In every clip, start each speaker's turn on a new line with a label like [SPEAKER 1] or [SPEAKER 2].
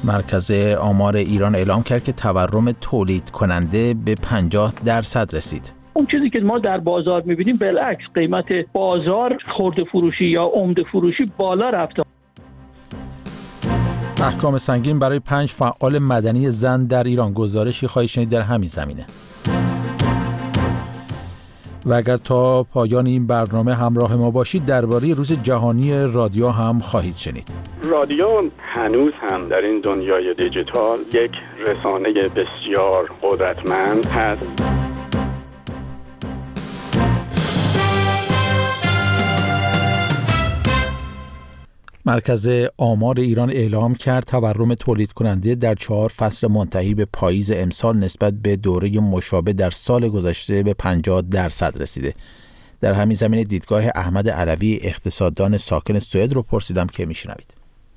[SPEAKER 1] مرکز آمار ایران اعلام کرد که تورم تولید کننده به 50% رسید.
[SPEAKER 2] اون چیزی که ما در بازار می‌بینیم بالعکس، قیمت بازار خرده فروشی یا عمده فروشی بالا رفته.
[SPEAKER 1] احکام سنگین برای 5 فعال مدنی زن در ایران، گزارشی خواهید شنید در همین زمینه. و اگر تا پایان این برنامه همراه ما باشید درباره روز جهانی رادیو هم خواهید شنید.
[SPEAKER 3] رادیو هنوز هم در این دنیای دیجیتال یک رسانه بسیار قدرتمند هست.
[SPEAKER 1] مرکز آمار ایران اعلام کرد تورم تولید کننده در 4 فصل منتهی به پاییز امسال نسبت به دوره مشابه در سال گذشته به 50% رسیده. در همین زمینه دیدگاه احمد علوی اقتصاددان ساکن سوئد رو پرسیدم که میشنوید.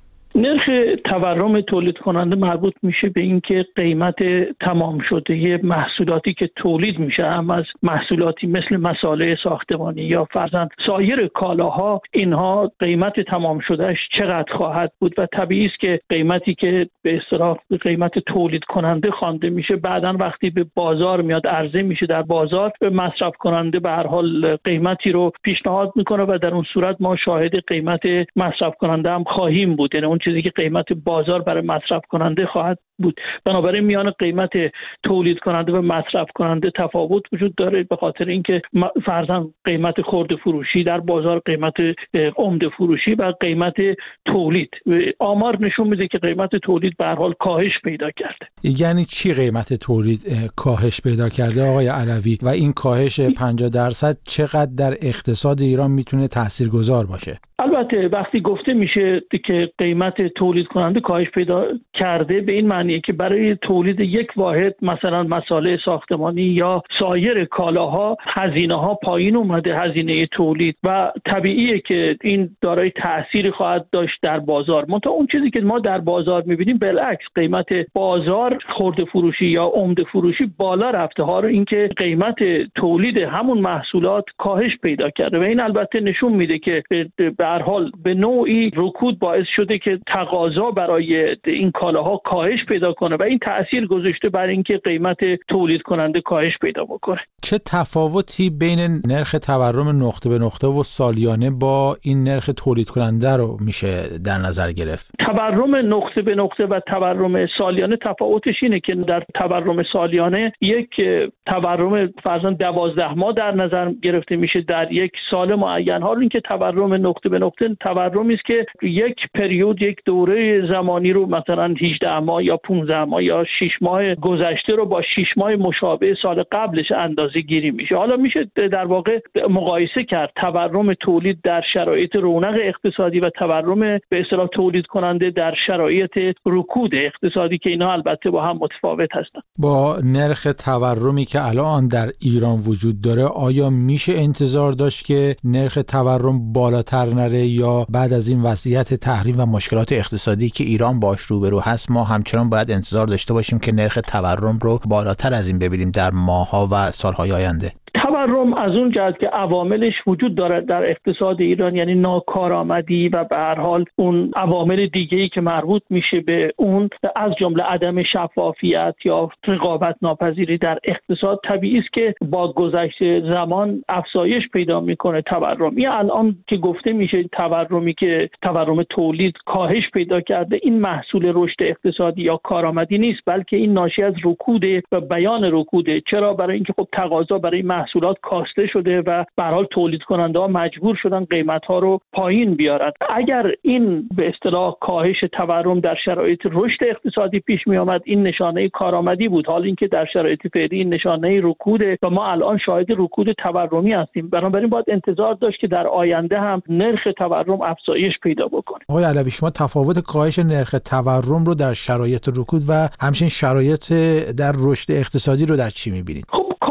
[SPEAKER 2] نرخ تورم تولید کننده مربوط میشه به اینکه قیمت تمام شده محصولاتی که تولید میشه، هم از محصولاتی مثل مصالح ساختمانی یا فرضاً سایر کالاها، اینها قیمت تمام شدهش چقدر خواهد بود و طبیعی است که قیمتی که به اصطلاح قیمت تولید کننده خوانده میشه بعداً وقتی به بازار میاد عرضه میشه در بازار به مصرف کننده به هر حال قیمتی رو پیشنهاد میکنه و در اون صورت ما شاهد قیمت مصرف کننده هم خواهیم بود. یعنی اون چیزی که قیمت بازار برای مصرف کننده خواهد بود. بنابراین میان قیمت تولید کننده و مصرف کننده تفاوت وجود داره به خاطر اینکه فرضاً قیمت خرده فروشی در بازار، قیمت عمده فروشی و قیمت تولید. آمار نشون میده که قیمت تولید به هر حال کاهش پیدا کرده.
[SPEAKER 1] یعنی چی قیمت تولید کاهش پیدا کرده آقای علوی و این کاهش 50% چقدر در اقتصاد ایران میتونه تاثیرگذار باشه؟
[SPEAKER 2] البته وقتی گفته میشه که قیمت تولید کننده کاهش پیدا کرده به این معنیه که برای تولید یک واحد مثلا مصالح ساختمانی یا سایر کالاها هزینه ها پایین اومده، هزینه تولید، و طبیعیه که این دارای تأثیری خواهد داشت در بازار. منتها اون چیزی که ما در بازار میبینیم بالعکس، قیمت بازار خرده فروشی یا عمده فروشی بالا رفته ها رو، اینکه قیمت تولید همون محصولات کاهش پیدا کرده و این البته نشون میده که به هر حال به نوعی رکود باعث شده که تقاضا برای این کالاها کاهش پیدا کنه و این تأثیر گذاشته بر اینکه قیمت تولید کننده کاهش پیدا بکنه.
[SPEAKER 1] چه تفاوتی بین نرخ تورم نقطه به نقطه و سالیانه با این نرخ تولید کننده رو میشه در نظر گرفت؟
[SPEAKER 2] تورم نقطه به نقطه و تورم سالیانه تفاوتش اینه که در تورم سالیانه یک تورم فرضاً 12 ماه در نظر گرفته میشه در یک سال معین، حال اینکه تورم نقطه به نقطه تورمی است که یک پریود، یک دوره زمانی رو مثلا 18 ماه یا 15 ماه یا 6 ماه گذشته رو با 6 ماه مشابه سال قبلش اندازه گیری میشه. حالا میشه در واقع مقایسه کرد تورم تولید در شرایط رونق اقتصادی و تورم به اصطلاح تولید کننده در شرایط رکود اقتصادی که اینا البته با هم متفاوت هستند.
[SPEAKER 1] با نرخ تورمی که الان در ایران وجود داره آیا میشه انتظار داشت که نرخ تورم بالاتر نره یا بعد از این وضعیت تحریم و مشکلات اقتصادی که ایران باش روبرو هست ما همچنان باید انتظار داشته باشیم که نرخ تورم رو بالاتر از این ببینیم در ماه‌ها و سال‌های آینده؟
[SPEAKER 2] تورم از اون جهت که عواملش وجود داره در اقتصاد ایران، یعنی ناکارآمدی و به هر حال اون عوامل دیگه‌ای که مربوط میشه به اون، از جمله عدم شفافیت یا رقابت ناپذیری در اقتصاد، طبیعی است که با گذشت زمان افزایش پیدا میکنه تورم. یا الان که گفته میشه تورمی که تورم تولید کاهش پیدا کرده، این محصول رشد اقتصادی یا کارآمدی نیست، بلکه این ناشی از رکوده و بیان رکوده. چرا؟ برای اینکه خب تقاضا برای محصولات کاسته شده و به هر حال تولید کننده ها مجبور شدن قیمت ها رو پایین بیارن. اگر این به اصطلاح کاهش تورم در شرایط رشد اقتصادی پیش می آمد، این نشانه کارآمدی بود. حال اینکه در شرایط فعلی این نشانه رکوده و ما الان شاهد رکود تورمی هستیم. بنابراین باید انتظار داشت که در آینده هم نرخ تورم افزایش پیدا بکنه.
[SPEAKER 1] آقای علوی، شما تفاوت کاهش نرخ تورم رو در شرایط رکود و همچنین شرایط در رشد اقتصادی رو در چی می‌بینید؟
[SPEAKER 2] خب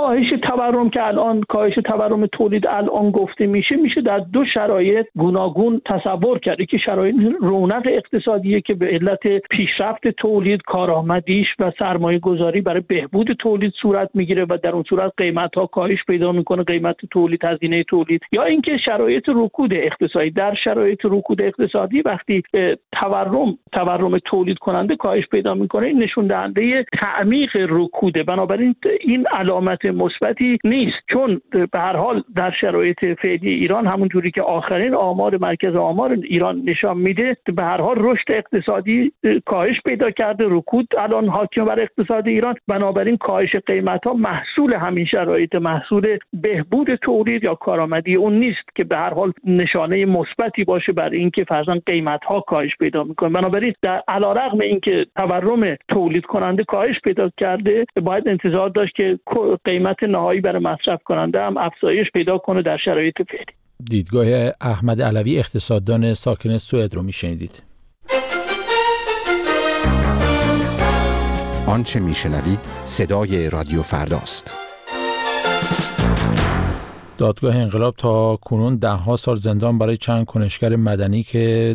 [SPEAKER 2] کاهش تورم که الان کاهش تورم تولید الان گفته میشه در دو شرایط گوناگون تصور کرده که شرایط رونق اقتصادیه که به علت پیشرفت تولید، کارآمدیش و سرمایه گذاری برای بهبود تولید صورت میگیره و در اون صورت قیمت ها کاهش پیدا میکنه، قیمت تولید، هزینه تولید، یا اینکه شرایط رکود اقتصادی. در شرایط رکود اقتصادی وقتی تورم تولید کننده کاهش پیدا میکنه، این نشون دهنده تعمیق رکوده. بنابراین این علامت مثبتی نیست، چون به هر حال در شرایط فعلی ایران همونجوری که آخرین آمار مرکز آمار ایران نشان میده، به هر حال رشد اقتصادی کاهش پیدا کرده، رکود الان حاکم بر اقتصاد ایران. بنابراین کاهش قیمت ها محصول همین شرایط، محصول بهبود تولید یا کارآمدی اون نیست که به هر حال نشانه مثبتی باشه برای اینکه فرضاً قیمت ها کاهش پیدا میکنه. بنابراین در علیرغم اینکه تورم تولید کننده کاهش پیدا کرده، باید انتظار داشت که قیمت نهایی برای مصرف کننده هم افزایش پیدا کنه در شرایط فعلی.
[SPEAKER 1] دیدگاه احمد علوی اقتصاددان ساکن سوئد رو میشنیدید.
[SPEAKER 4] آنچه میشنوید صدای رادیو فرداست.
[SPEAKER 1] دادگاه انقلاب تا کنون 10 سال زندان برای چند کنشگر مدنی که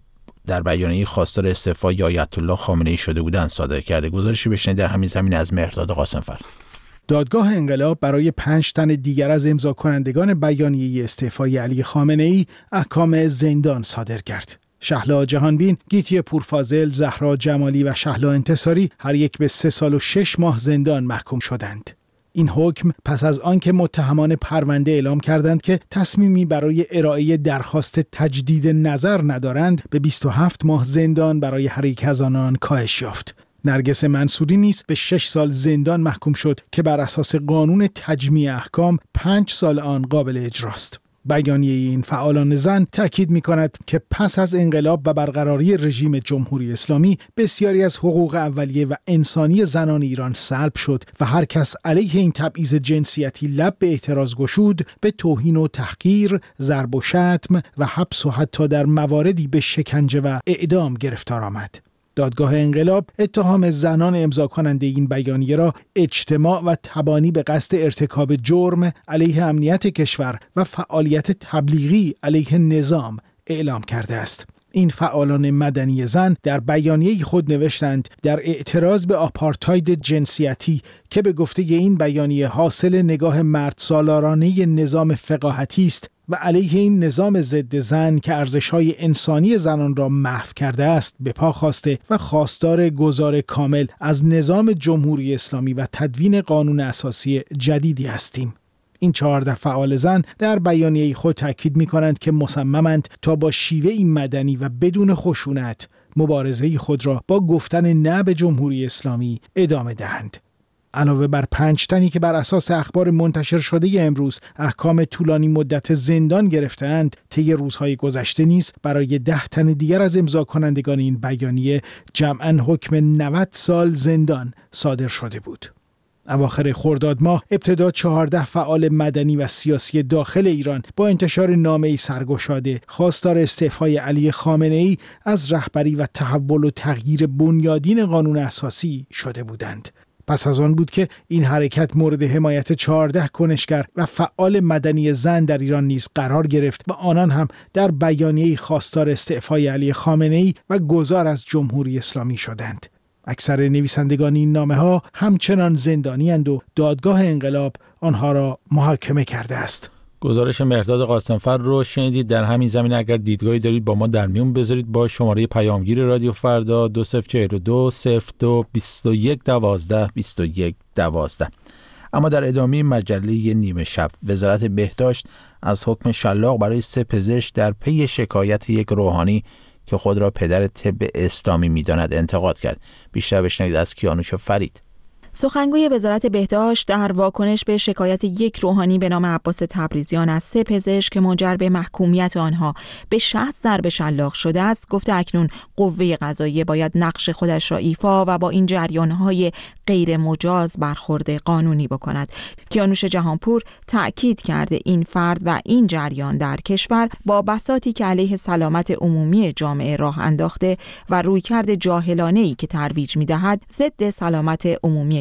[SPEAKER 1] در بیانیه خواستار استعفای آیت الله خامنه‌ای شده بودند صادر کرده. گزارشی بشنید در همین زمینه از مهرداد قاسمفر.
[SPEAKER 5] دادگاه انقلاب برای 5 تن دیگر از امضا کنندگان بیانیه استعفای علی خامنه‌ای احکام زندان صادر کرد. شهلا جهانبین، گیتی پورفاضل، زهرا جمالی و شهلا انتصاری هر یک به 3 سال و 6 ماه زندان محکوم شدند. این حکم پس از آنکه متهمان پرونده اعلام کردند که تصمیمی برای ارائه درخواست تجدید نظر ندارند، به 27 ماه زندان برای هر یک از آنان کاهش یافت. نرگس منصوری نیز به 6 سال زندان محکوم شد که بر اساس قانون تجمیع احکام 5 سال آن قابل اجراست. بیانیه این فعالان زن تأکید می‌کند که پس از انقلاب و برقراری رژیم جمهوری اسلامی بسیاری از حقوق اولیه و انسانی زنان ایران سلب شد و هر کس علیه این تبعیض جنسیتی لب به اعتراض گشود به توهین و تحقیر، ضرب و شتم و حبس و حتی در مواردی به شکنجه و اعدام گرفتار آمد. دادگاه انقلاب اتهام زنان امضا کننده این بیانیه را اجتماع و تبانی به قصد ارتکاب جرم علیه امنیت کشور و فعالیت تبلیغی علیه نظام اعلام کرده است. این فعالان مدنی زن در بیانیه خود نوشتند در اعتراض به آپارتاید جنسیتی که به گفته این بیانیه حاصل نگاه مرد سالارانه نظام فقاهتی است و علیه این نظام ضد زن که ارزش‌های انسانی زنان را محو کرده است به پا خواسته و خواستار گذار کامل از نظام جمهوری اسلامی و تدوین قانون اساسی جدیدی هستیم. این 14 فعال زن در بیانیه خود تاکید می‌کنند که مصممند تا با شیوه‌ای مدنی و بدون خشونت مبارزه خود را با گفتن نه به جمهوری اسلامی ادامه دهند. علاوه بر 5 تنی که بر اساس اخبار منتشر شده امروز احکام طولانی مدت زندان گرفتند، طی روزهای گذشته نیز برای 10 تن دیگر از امضا کنندگان این بیانیه جمعاً حکم 90 سال زندان صادر شده بود. اواخر خرداد ماه ابتدا 14 فعال مدنی و سیاسی داخل ایران با انتشار نامه‌ای سرگشاده خواستار استعفای علی خامنه‌ای از رهبری و تحول و تغییر بنیادین قانون اساسی شده بودند. پس از آن بود که این حرکت مورد حمایت 14 کنشگر و فعال مدنی زن در ایران نیز قرار گرفت و آنان هم در بیانیه خواستار استعفای علی خامنه‌ای و گذار از جمهوری اسلامی شدند. اکثر نویسندگان این نامه‌ها همچنان زندانی‌اند و دادگاه انقلاب آنها را محاکمه کرده است.
[SPEAKER 1] گزارش مهرداد قاسمفر رو شنیدید. در همین زمینه اگر دیدگاهی دارید با ما در میون بذارید با شماره پیامگیر رادیو فردا 2042 02 21 12 21 12. اما در ادامه مجله نیمه شب، وزارت بهداشت از حکم شلاق برای 3 پزشک در پی شکایت یک روحانی که خود را پدر طب اسلامی می‌داند انتقاد کرد. بیشتر بشنوید از کیانوش فرید.
[SPEAKER 6] سخنگوی وزارت بهداشت در واکنش به شکایت یک روحانی به نام عباس تبریزیان از 3 پزشک که منجر به محکومیت آنها به 60 ضرب شلاق شده است، گفته اکنون قوه قضاییه باید نقش خودش را ایفا و با این جریان‌های غیر مجاز برخورد قانونی بکند. کیانوش جهانپور تأکید کرده این فرد و این جریان در کشور با بساطی که علیه سلامت عمومی جامعه راه انداخته و رویکرد جاهلانه‌ای که ترویج می‌دهد ضد سلامت عمومی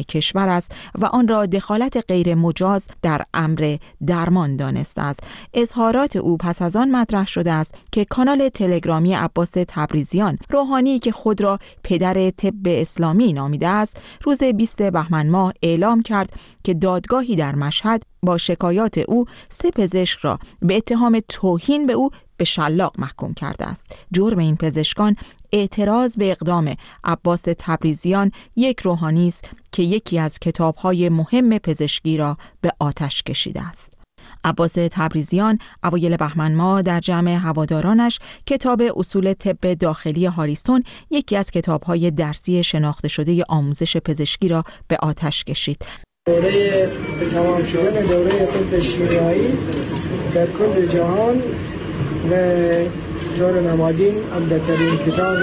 [SPEAKER 6] کشور است و آن را دخالت غیر مجاز در امر درمان دانسته است. اظهارات او پس از آن مطرح شده است که کانال تلگرامی عباس تبریزیان، روحانی که خود را پدر طب اسلامی نامیده است، روز 20 بهمن ماه اعلام کرد که دادگاهی در مشهد با شکایات او 3 پزشک را به اتهام توهین به او به شلاق محکوم کرده است. جرم این پزشکان اعتراض به اقدام عباس تبریزیان، یک روحانی است که یکی از کتاب‌های مهم پزشکی را به آتش کشیده است. عباس تبریزیان اوایل بهمن ماه در جمع هوادارانش کتاب اصول طب داخلی هاریسون، یکی از کتاب‌های درسی شناخته شده آموزش پزشکی را به آتش کشید.
[SPEAKER 7] دوره به تمام شدن دوره طب شیمیایی در کل جهان و طور نمادین عمده‌ترین کتاب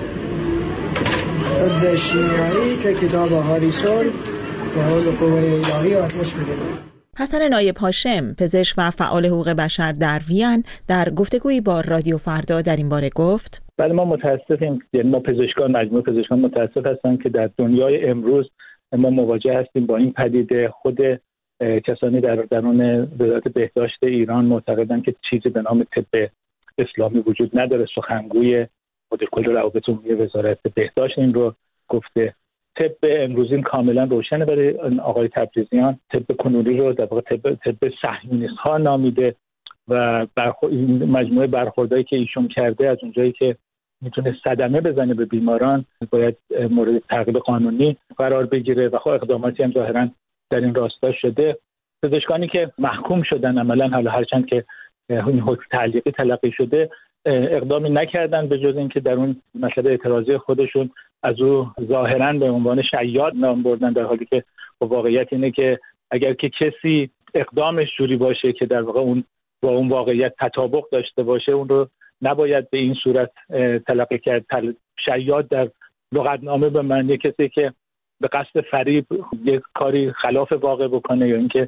[SPEAKER 7] طب شیمیایی که کتاب هاریسون به حول قوه الهی آتش می‌گیرد.
[SPEAKER 6] حسن نایب هاشم، پزشک و فعال حقوق بشر در وین، در گفتگویی با رادیو فردا در این باره گفت:
[SPEAKER 8] بله، ما متاسفیم، یعنی ما پزشکان، مجموعه پزشکان متاسف هستند که در دنیای امروز ما مواجه هستیم با این پدیده. خود کسانی در درون وزارت بهداشت ایران معتقدند که چیزی به نام طب اسلامی وجود نداره. سخنگوی مدیر کل روابط عمومی وزارت بهداشت این رو گفته. طب امروزی کاملا روشنه برای آقای تبریزیان. طب کنونی رو در واقع طب صهیونیست ها نامیده و این مجموعه برخوردایی که ایشون کرده از اونجایی که میتونه صدمه بزنه به بیماران باید مورد تعقیب قانونی قرار بگیره و خب اقداماتی هم ظاهرا در این راستا شده. پزشکانی که محکوم شدن عملا، حالا هرچند که این حکم تعلیقی تلقی شده، اقدامی نکردن به جز اینکه در اون مطلب اعتراضی خودشون از او ظاهرا به عنوان شیاد نام بردن، در حالی که واقعیت اینه که اگر که کسی اقدامش جوری باشه که در واقع اون با اون واقعیت تطابق داشته باشه، اون رو نباید به این صورت تلقی کرد. شیاد در لغتنامه به معنی کسی که به قصد فریب یک کاری خلاف واقع بکنه یا اینکه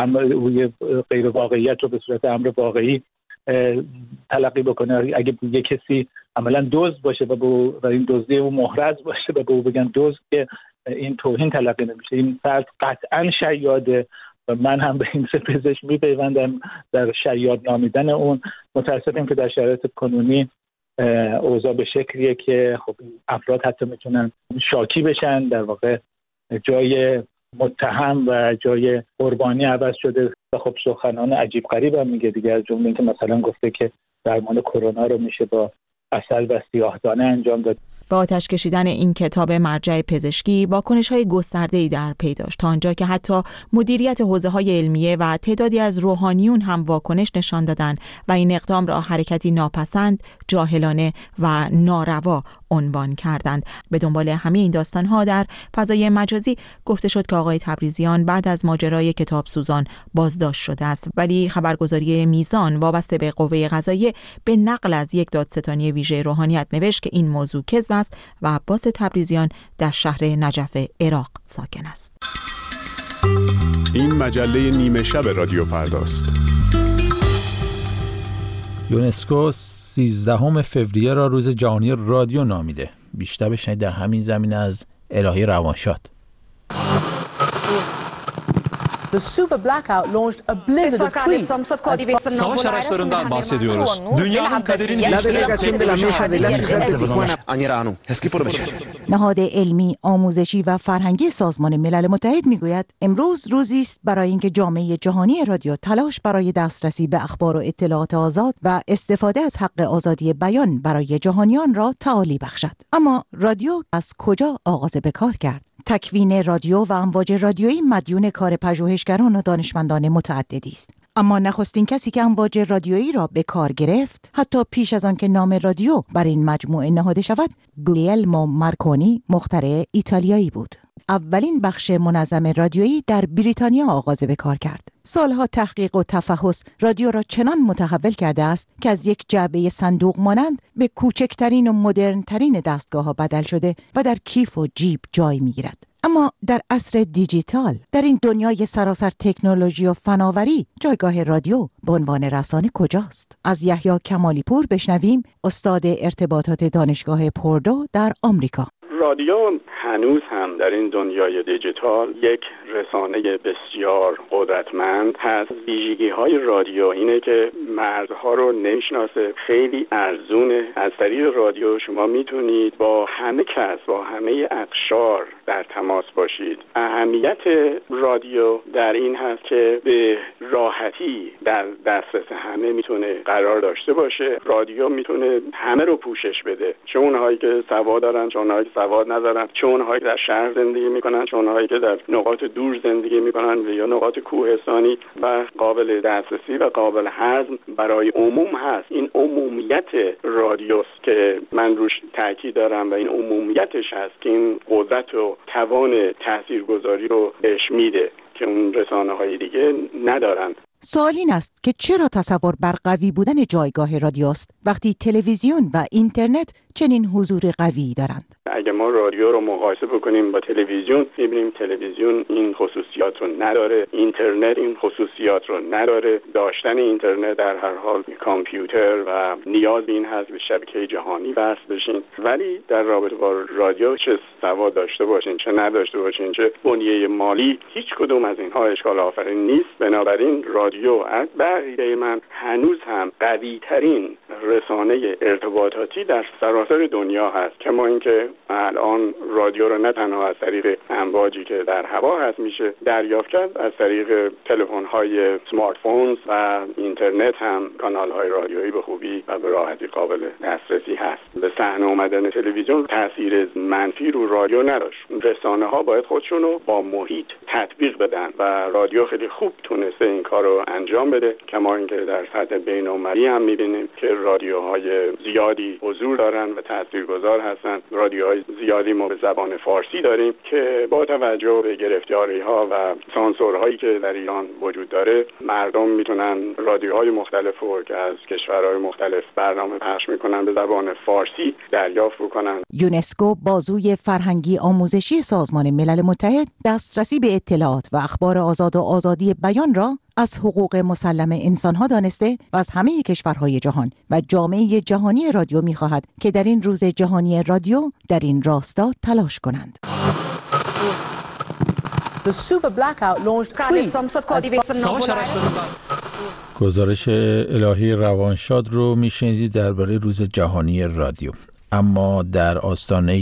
[SPEAKER 8] غیر واقعیت رو به صورت امر واقعی تلقی بکنه. اگه یه کسی عملا دزد باشه و این دزدی او محرز باشه و به او بگن دزد، که این توهین تلقی نمیشه. این فرد قطعا شیاده و من هم به این سه پزشک میپیوندم در شیاد نامیدن اون. متاسفم که در شرایط کنونی اوضاع به شکلیه که خب افراد حتی میتونن شاکی بشن، در واقع جای متهم و جای قربانی عوض شده. و خب سخنان عجیب غریب هم میگه دیگه، از جمله اینکه مثلا گفته که درمان کرونا رو میشه با عسل و سیاه‌دانه انجام داد.
[SPEAKER 6] با آتش کشیدن این کتاب مرجع پزشکی واکنش‌های گسترده‌ای در پی داشت، تا آنجا که حتی مدیریت حوزه‌های علمیه و تعدادی از روحانیون هم واکنش نشان دادند و این اقدام را حرکتی ناپسند، جاهلانه و ناروا عنوان کردند. به دنبال همه این داستان‌ها در فضای مجازی گفته شد که آقای تبریزیان بعد از ماجرای کتاب سوزان بازداشت شده است، ولی خبرگزاری میزان وابسته به قوه قضاییه به نقل از یک دادستانی ویژه روحانیت نوشت که این موضوع کذب است و عباس تبریزیان در شهر نجف عراق ساکن است.
[SPEAKER 9] این مجله نیمه شب رادیو فرداست.
[SPEAKER 1] یونسکو 13 فوریه را روز جهانی رادیو نامیده. بیشتر بشنید در همین زمینه از الهی روانشاد.
[SPEAKER 10] The super blackout launched a blizzard of tweets.
[SPEAKER 11] Savaş araçlarından bahsediyoruz. Dünyanın kaderini
[SPEAKER 12] نهاد علمی، آموزشی و فرهنگی سازمان ملل متحد میگوید امروز روزی است برای اینکه جامعه جهانی رادیو تلاش برای دسترسی به اخبار و اطلاعات آزاد و استفاده از حق آزادی بیان برای جهانیان را تعالی بخشد. اما رادیو از کجا آغاز به کار کرد؟ تکوین رادیو و امواج رادیویی مدیون کار پژوهشگران و دانشمندان متعددی است. اما نخستین کسی که امواج رادیویی را به کار گرفت، حتی پیش از آن که نام رادیو بر این مجموعه نهاده شود، گولیلمو مارکونی، مخترع ایتالیایی بود. اولین بخش منظم رادیویی در بریتانیا آغاز به کار کرد. سالها تحقیق و تفحص رادیو را چنان متحول کرده است که از یک جعبه صندوق مانند به کوچکترین و مدرنترین دستگاه‌ها بدل شده و در کیف و جیب جای می‌گیرد. اما در عصر دیجیتال، در این دنیای سراسر تکنولوژی و فناوری، جایگاه رادیو به عنوان رسانه کجاست؟ از یحیی کمالی پور بشنویم، استاد ارتباطات دانشگاه پوردو در آمریکا.
[SPEAKER 3] رادیو هنوز هم در این دنیای دیجیتال یک رسانه بسیار قدرتمند هست. ویژگی‌های رادیو اینه که مردها رو نمیشناسه، خیلی ارزونه. از طریق رادیو شما میتونید با همه کس، با همه اقشار در تماس باشید. اهمیت رادیو در این هست که به راحتی در دسترس همه میتونه قرار داشته باشه. رادیو میتونه همه رو پوشش بده، چه اونهایی که سواد دارن، چه اونهایی که سواد ندارن، چه اونهایی که در شهر زندگی میکنن، چه اونهایی که در نقاط دور زندگی میکنن و یا نقاط کوهستانی، و قابل دسترسی و قابل هضم برای عموم هست. این عمومیت رادیوست که من روش تاکید دارم و این عمومیتش هست که این قدرت و توان تاثیرگذاری رو بهش میده که اون رسانه‌های دیگه ندارن.
[SPEAKER 12] سوال این است که چرا تصور بر قوی بودن جایگاه رادیوست وقتی تلویزیون و اینترنت چنین حضور قوی دارند؟
[SPEAKER 3] اگه ما رادیو رو مقایسه بکنیم با تلویزیون، می‌بینیم تلویزیون این خصوصیات رو نداره، اینترنت این خصوصیات رو نداره. داشتن اینترنت در هر حال کامپیوتر و نیاز به این هست به شبکه جهانی وصل بشین، ولی در رابطه با رادیو چه سواد داشته باشین، چه نداشته باشین، چه بنیه مالی، هیچ کدوم از اینها اشکال آفرین نیست. بنابراین رادیو از بقیه من هنوز هم قوی ترین رسانه ارتباطاتی در سراسر دنیا هست. کما اینکه الان رادیو رو نه تنها از طریق امواجی که در هوا هست میشه دریافت کرد، از طریق تلفن‌های اسمارت فونز و اینترنت هم کانال‌های رادیویی به خوبی و به راحتی قابل دسترسی هست. به صحنه اومدن تلویزیون تاثیر منفی رو رادیو نداشت. رسانه‌ها باید خودشون رو با محیط تطبیق بدن و رادیو خیلی خوب تونسته این کار رو انجام بده. کما اینکه در سطح بین‌المللی هم می‌بینیم که رادیوهای زیادی حضور دارن و تاثیرگذار هستن. رادیوهای زیادی ما به زبان فارسی داریم که با توجه به گرفتاری‌ها و سانسورهایی که در ایران وجود داره، مردم میتونن رادیوهای مختلف رو که از کشورهای مختلف برنامه پخش میکنن به زبان فارسی دریافت بکنن.
[SPEAKER 12] یونسکو، بازوی فرهنگی آموزشی سازمان ملل متحد، دسترسی به اطلاعات و اخبار آزاد و آزادی بیان را از حقوق مسلم انسانها دانسته و از همه کشورهای جهان و جامعه جهانی رادیو می‌خواهد که در این روز جهانی رادیو در این راستا تلاش کنند.
[SPEAKER 1] گزارش الهی روانشاد رو میشنیدید درباره روز جهانی رادیو. اما در آستانه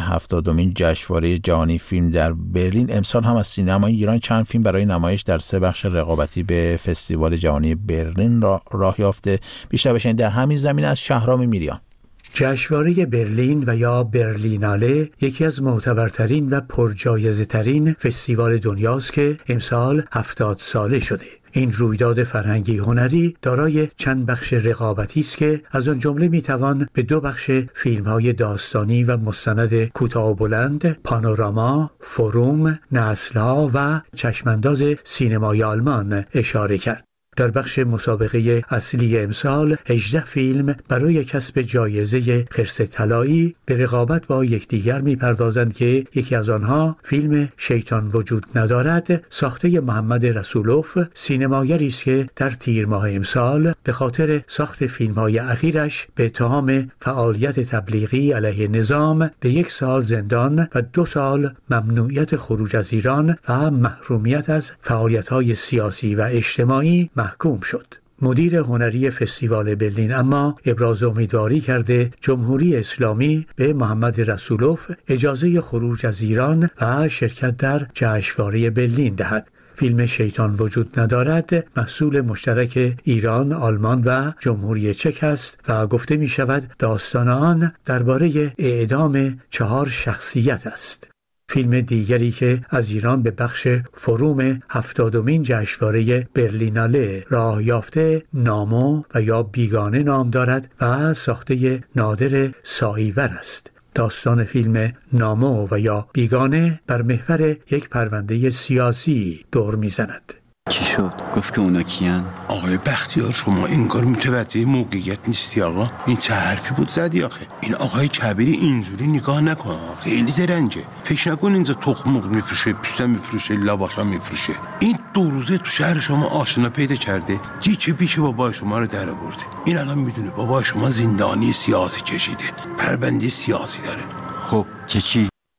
[SPEAKER 1] 70مین جشنواره جهانی فیلم در برلین، امسال هم از سینمای ایران چند فیلم برای نمایش در 3 بخش رقابتی به فستیوال جهانی برلین راه یافته. بیشتر بشنید در همین زمینه از شهرام میریان.
[SPEAKER 13] جشنواره برلین و یا برلیناله یکی از معتبرترین و پرجایزه‌ترین فستیوال دنیاست که امسال 70 ساله شده. این رویداد فرهنگی هنری دارای چند بخش رقابتی است که از آن جمله میتوان به 2 بخش فیلم‌های داستانی و مستند کوتاه و بلند، پانوراما، فروم، نسل‌ها و چشمانداز سینمای آلمان اشاره کرد. در بخش مسابقه اصلی امسال 18 فیلم برای کسب جایزه خرس طلایی به رقابت با یکدیگر می‌پردازند که یکی از آنها فیلم شیطان وجود ندارد ساخته محمد رسولوف، سینماگری است که در تیر ماه امسال به خاطر ساخت فیلم‌های اخیرش به اتهام فعالیت تبلیغی علیه نظام به 1 سال زندان و 2 سال ممنوعیت خروج از ایران و محرومیت از فعالیت‌های سیاسی و اجتماعی محکوم شد. مدیر هنری فستیوال برلین اما ابراز امیدواری کرده جمهوری اسلامی به محمد رسولوف اجازه خروج از ایران و شرکت در جشنواره برلین دهد. فیلم شیطان وجود ندارد محصول مشترک ایران، آلمان و جمهوری چک است و گفته می شود داستان آن درباره اعدام 4 شخصیت است. فیلم دیگری که از ایران به بخش فروم 70مین جشنواره برلیناله راه یافته نامو و یا بیگانه نام دارد و ساخته نادر ساییور است. داستان فیلم نامو و یا بیگانه بر محور یک پرونده سیاسی دور میزند.
[SPEAKER 14] چی شد؟ گفت که اونا کیان؟
[SPEAKER 15] آقای بختیار شما انگار متوجه موقعیت نیستی آقا. این چه حرفی بود زدی آخه؟ این آقای کبیری اینجوری نگاه نکن، خیلی زرنگه. فکر نکن اینجا تخم مرغ میفروشه، پوست میفروشه، لباسا میفروشه. این 2 روزه تو شهر شما آشنا پیدا کرده، جیچه پیش بابای شما رو در آورده. این الان میدونه بابای شما زندانی سیاسی کشیده، پرونده سیاسی داره.
[SPEAKER 14] خب که چی؟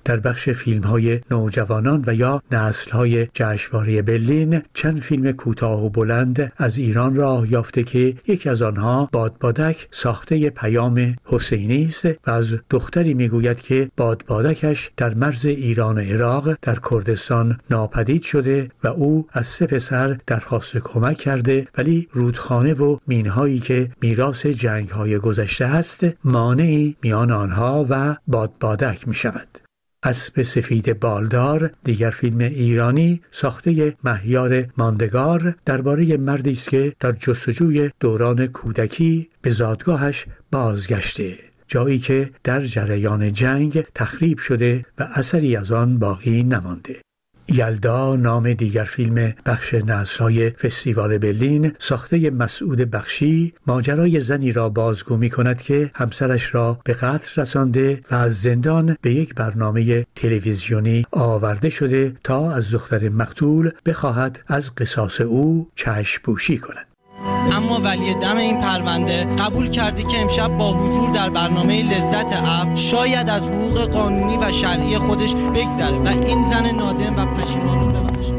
[SPEAKER 13] در بخش فیلم‌های نوجوانان و یا نسل‌های جشنواره برلین چند فیلم کوتاه و بلند از ایران راه یافته که یکی از آنها بادبادک ساخته پیام حسینی است و از دختری میگوید که بادبادکش در مرز ایران و عراق در کردستان ناپدید شده و او از 3 پسر درخواست کمک کرده، ولی رودخانه و مینهایی که میراث جنگ‌های گذشته است مانعی میان آنها و بادبادک می شود. اسب سفید بالدار دیگر فیلم ایرانی ساخته مهیار ماندگار درباره مردی است که در جستجوی دوران کودکی به زادگاهش بازگشته، جایی که در جریان جنگ تخریب شده و اثری از آن باقی نمانده. یلدا نام دیگر فیلم بخش نسل‌های فستیوال برلین ساخته مسعود بخشی ماجرای زنی را بازگو می‌کند که همسرش را به قتل رسانده و از زندان به یک برنامه تلویزیونی آورده شده تا از دختر مقتول بخواهد از قصاص او چشم پوشی کند.
[SPEAKER 16] اما ولی دم این پرونده قبول کردی که امشب با حضور در برنامه لذت عفو شاید از حقوق قانونی و شرعی خودش بگذره و این زن نادم و پشیمان رو ببخشه.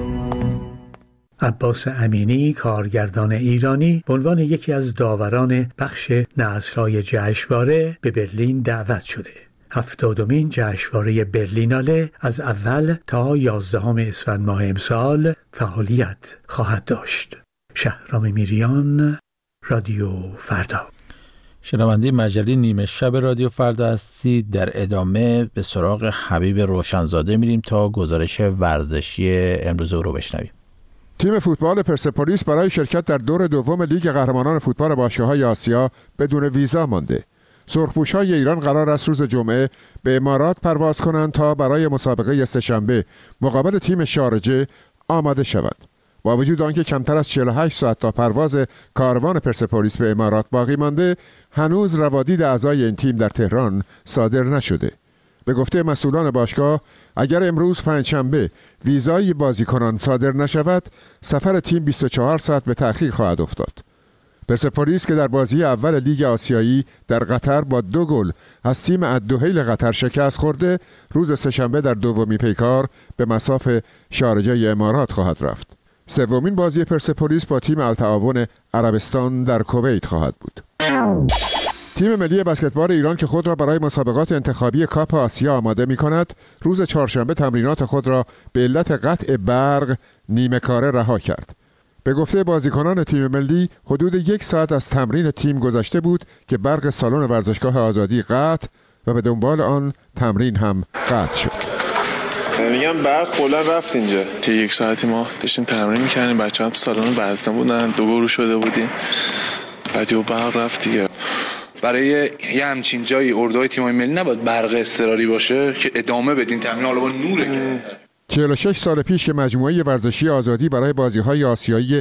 [SPEAKER 13] عباس امینی کارگردان ایرانی به عنوان یکی از داوران بخش نسل‌های جشنواره به برلین دعوت شده. 70مین جشنواره برلیناله از اول تا 11 اسفند ماه امسال فعالیت خواهد داشت. شهرام میریان، رادیو فردا.
[SPEAKER 1] شنونده مجله نیمه شب رادیو فردا هستید. در ادامه به سراغ حبیب روشنزاده میریم تا گزارش ورزشی امروز او رو بشنویم.
[SPEAKER 17] تیم فوتبال پرسپولیس برای شرکت در دور دوم لیگ قهرمانان فوتبال باشگاه‌های آسیا بدون ویزا مانده. سرخپوش‌های ایران قرار است روز جمعه به امارات پرواز کنند تا برای مسابقه سه‌شنبه مقابل تیم شارجه آماده شوند. با وجود آنکه کمتر از 48 ساعت تا پرواز کاروان پرسپولیس به امارات باقی مانده، هنوز روادید اعضای این تیم در تهران صادر نشده. به گفته مسئولان باشگاه، اگر امروز پنجشنبه ویزای بازیکنان صادر نشود، سفر تیم 24 ساعت به تأخیر خواهد افتاد. پرسپولیس که در بازی اول لیگ آسیایی در قطر با 2 گل از تیم الدحیل قطر شکست خورده، روز سه‌شنبه در دومی پیکار به مصاف شارجه امارات خواهد رفت. سومین بازی پرسپولیس با تیم التعاون عربستان در کویت خواهد بود. تیم ملی بسکتبال ایران که خود را برای مسابقات انتخابی کاپ آسیا آماده می کند، روز چهارشنبه تمرینات خود را به علت قطع برق نیمه کاره رها کرد. به گفته بازیکنان تیم ملی، حدود 1 ساعت از تمرین تیم گذشته بود که برق سالن ورزشگاه آزادی قطع و به دنبال آن تمرین هم قطع شد.
[SPEAKER 18] میگم برق کلا رفت اینجا. که 1 ساعتی ما داشتیم تمرین می‌کردیم، بچه‌ها تو سالن بسته بودن، 2 گروه شده بودیم. بعد یه برق رفت دیگه.
[SPEAKER 19] برای یه همچین جایی اردوهای تیم‌های ملی نباید برق اضطراری باشه که ادامه بدین تمرین، حالا با نوره که
[SPEAKER 17] 46 سال پیش که مجموعه ورزشی آزادی برای بازی‌های آسیایی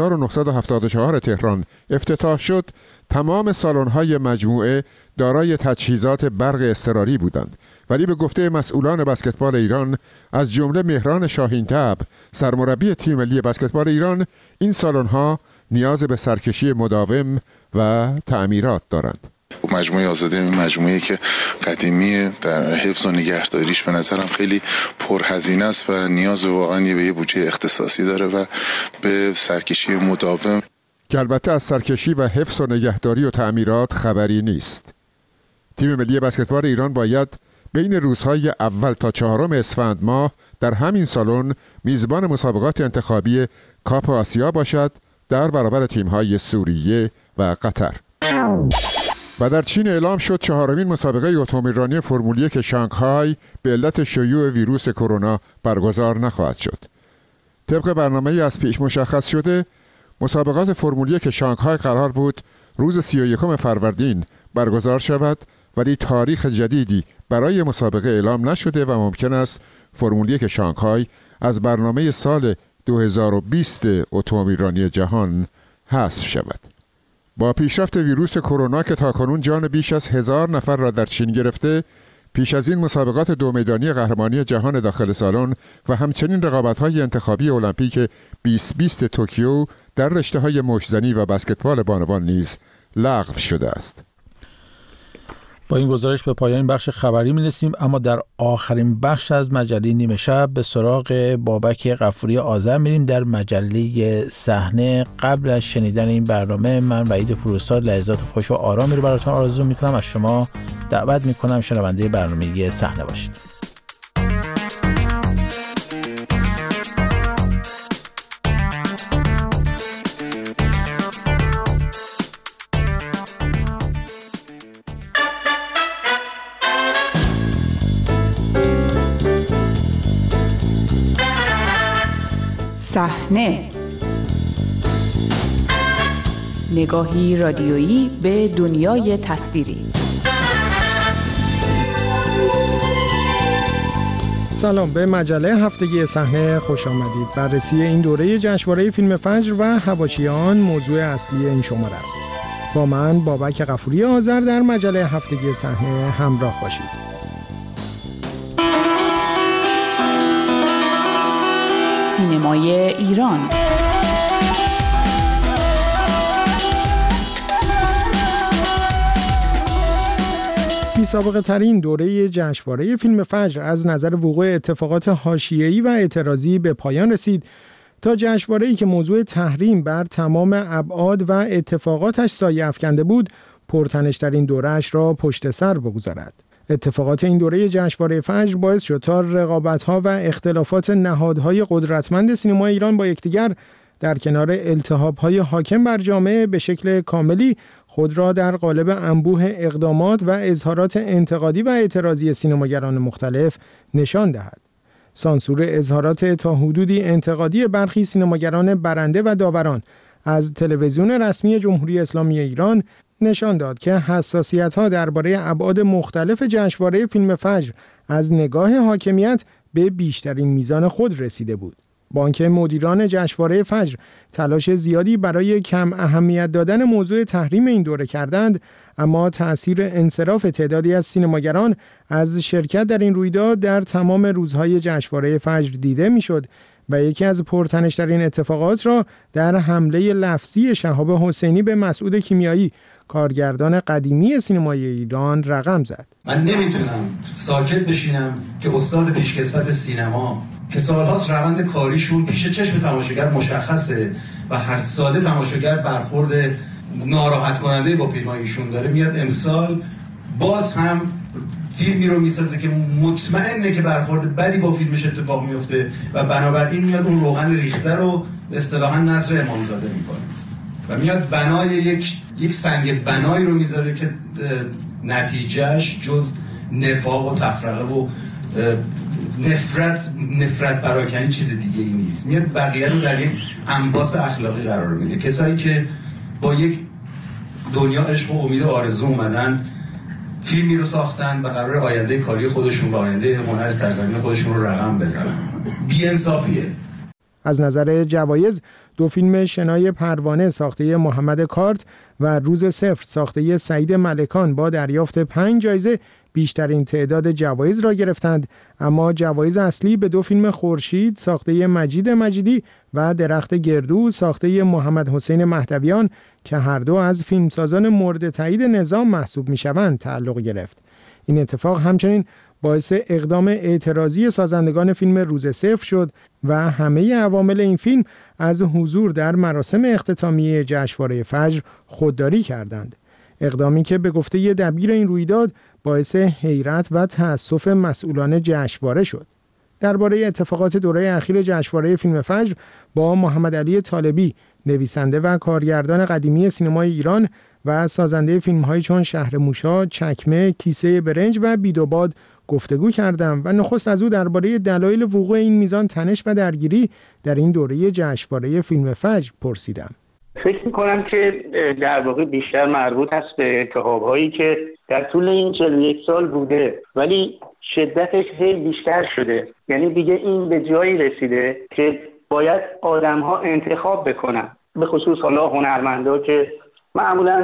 [SPEAKER 17] 1974 تهران افتتاح شد، تمام سالن‌های مجموعه دارای تجهیزات برق اضطراری بودند، ولی به گفته مسئولان بسکتبال ایران از جمله مهران شاهین‌طبع، سرمربی تیم ملی بسکتبال ایران، این سالن‌ها نیاز به سرکشی مداوم و تعمیرات دارند.
[SPEAKER 20] مجموعه آزادی مجموعه‌ای که قدیمی در حفظ و نگهداریش به نظرم خیلی پرهزینه است و نیاز واقعا به یه بودجه اختصاصی داره و به سرکشی مداوم
[SPEAKER 17] که البته از سرکشی و حفظ و نگهداری و تعمیرات خبری نیست. تیم ملی بسکتبال ایران باید بین روزهای اول تا 4 اسفند ماه در همین سالن میزبان مسابقات انتخابی کاپ آسیا باشد در برابر تیم‌های سوریه و قطر. و در چین اعلام شد 4مین مسابقه اتومبیلرانی فرمول 1 شانگهای به علت شیوع ویروس کرونا برگزار نخواهد شد. طبق برنامه‌ای از پیش مشخص شده، مسابقات فرمول 1 شانگهای قرار بود روز 31 فروردین برگزار شود، ولی تاریخ جدیدی برای مسابقه اعلام نشده و ممکن است فرمول 1 شانگهای از برنامه سال 2020 اتومبیلرانی جهان حذف شود. با پیشرفت ویروس کرونا که تاکنون جان بیش از 1000 نفر را در چین گرفته، پیش از این مسابقات 2 میدانی قهرمانی جهان داخل سالن و همچنین رقابت‌های انتخابی المپیک 2020 توکیو در رشته‌های مشت‌زنی و بسکتبال بانوان نیز لغو شده است.
[SPEAKER 1] با این گزارش به پایان بخش خبری می‌رسیم، اما در آخرین بخش از مجله نیمه شب به سراغ بابک غفوری آذر میریم در مجله صحنه. قبل از شنیدن این برنامه من وحید پوروسا لحظات خوش و آرامی رو براتون آرزو می‌کنم. از شما دعوت می‌کنم شنونده برنامه صحنه باشید.
[SPEAKER 21] صحنه، نگاهی رادیویی به دنیای تصویری.
[SPEAKER 5] سلام، به مجله هفتگی صحنه خوش آمدید. بررسی این دوره جشنواره فیلم فجر و حواشی آن موضوع اصلی این شماره است. با من بابک غفوری آذر در مجله هفتگی صحنه همراه باشید.
[SPEAKER 21] سینمای ایران.
[SPEAKER 5] بی‌سابقه ترین دوره جشنواره فیلم فجر از نظر وقوع اتفاقات حاشیه‌ای و اعتراضی به پایان رسید تا جشنواره‌ای که موضوع تحریم بر تمام ابعاد و اتفاقاتش سایه افکنده بود، پرتنش‌ترین دوره‌اش را پشت سر بگذارد. اتفاقات این دوره جشنواره فجر باعث شد تا رقابت‌ها و اختلافات نهادهای قدرتمند سینما ایران با یکدیگر در کنار التهاب‌های حاکم بر جامعه به شکل کاملی خود را در قالب انبوه اقدامات و اظهارات انتقادی و اعتراضی سینماگران مختلف نشان دهد. سانسور اظهارات تا حدودی انتقادی برخی سینماگران برنده و داوران از تلویزیون رسمی جمهوری اسلامی ایران نشان داد که حساسیت‌ها درباره ابعاد مختلف جشنواره فیلم فجر از نگاه حاکمیت به بیشترین میزان خود رسیده بود. با آنکه مدیران جشنواره فجر تلاش زیادی برای کم اهمیت دادن موضوع تحریم این دوره کردند، اما تأثیر انصراف تعدادی از سینماگران از شرکت در این رویداد در تمام روزهای جشنواره فجر دیده میشد و یکی از پرتنش‌ترین اتفاقات را در حمله لفظی شهاب حسینی به مسعود کیمیایی، کارگردان قدیمی سینمای ایران، رقم زد.
[SPEAKER 22] من نمیتونم ساکت بشینم که استاد پیشکسوت سینما که سالهاست روند کاریشون پیش چشم تماشاگر مشخصه و هر ساله تماشاگر برخورد ناراحت کننده با فیلم‌های ایشون داره، میاد امسال باز هم فیلمی رو میسازه که مطمئنه که برخورد بدی با فیلمش اتفاق میفته و بنابراین میاد اون روغن ریخته رو اصطلاحاً نصر امامزاده میکنه و میاد بنای یک سنگ بنایی رو میذاره که نتیجهش جز نفاق و تفرقه و نفرت پراکنی چیز دیگه ای نیست. میاد بقیه رو در یک انباس اخلاقی قرار میده. کسایی که با یک دنیا عشق و امید و آرزو اومدن فیلمی رو ساختن و قرار آینده کاری خودشون و آینده هنر سرزمین خودشون رو رقم بزنن. بی‌انصافیه.
[SPEAKER 5] از نظر جوایز، دو فیلم شنای پروانه ساخته محمد کارت و روز صفر ساخته سعید ملکان با دریافت 5 جایزه بیشترین تعداد جوایز را گرفتند، اما جوایز اصلی به دو فیلم خورشید ساخته مجید مجیدی و درخت گردو ساخته محمد حسین مهدویان که هر دو از فیلمسازان مورد تایید نظام محسوب می‌شوند تعلق گرفت. این اتفاق همچنین باعث اقدام اعتراضی سازندگان فیلم روز صفر شد و همه عوامل این فیلم از حضور در مراسم اختتامیه جشنواره فجر خودداری کردند. اقدامی که به گفته دبیر این رویداد باعث حیرت و تأسف مسئولان جشنواره شد. درباره اتفاقات دوره اخیر جشنواره فیلم فجر با محمد علی طالبی، نویسنده و کارگردان قدیمی سینمای ایران و سازنده فیلم‌هایی چون شهر موشا، چکمه، کیسه برنج و بیدوباد گفتگو کردم و نخست از او درباره دلایل وقوع این میزان تنش و درگیری در این دوره جشنواره فیلم فجر پرسیدم.
[SPEAKER 2] فکر می‌کنم که در واقع بیشتر مربوط است به التهاب‌هایی که در طول این 41 سال بوده، ولی شدتش خیلی بیشتر شده. یعنی دیگه این به جایی رسیده که باید آدم‌ها انتخاب بکنن، به خصوص حالا هنرمندا که معمولاً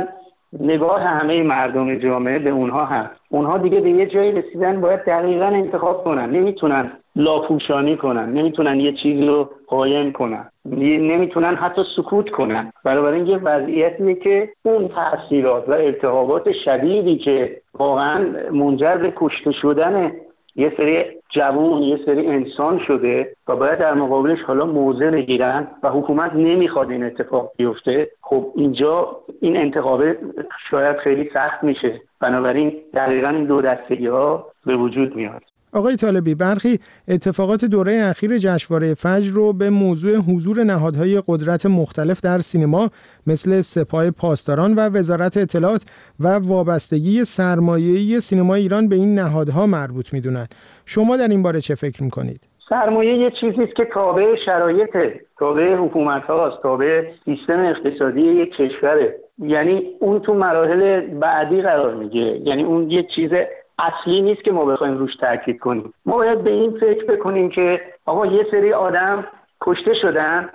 [SPEAKER 4] نگاه همه مردم جامعه به اونها هست. اونها دیگه به یه جایی رسیدن باید دقیقاً انتخاب کنن، نمیتونن لاپوشانی کنن، نمیتونن یه چیزی رو قایم کنن، نمیتونن حتی سکوت کنن. بنابراین یه وضعیتیه که اون تأثیرات و التهابات شدیدی که واقعاً منجر به کشته شدن یه سری جوان، یه سری انسان شده و باید در مقابلش حالا موضع بگیرن و حکومت نمیخواد این اتفاق بیفته. خب اینجا این انتخابه شاید خیلی سخت میشه. بنابراین دقیقاً این دو دستگی ها به وجود میاد.
[SPEAKER 5] آقای طالبی، برخی اتفاقات دوره اخیر جشنواره فجر رو به موضوع حضور نهادهای قدرت مختلف در سینما مثل سپاه پاسداران و وزارت اطلاعات و وابستگی سرمایه‌ای سینما ایران به این نهادها مربوط می‌دونن. شما در این باره چه فکر می‌کنید؟
[SPEAKER 4] سرمایه یه چیزی است که تابع شرایطه، تابع حکومت‌هاست، تابع سیستم اقتصادی یک کشوره. یعنی اون تو مراحل بعدی قرار میگیره. یعنی اون یه چیز اصلی نیست که ما بخوایم روش تاکید کنیم. ما باید به این فکر بکنیم که آقا یه سری آدم کشته شدن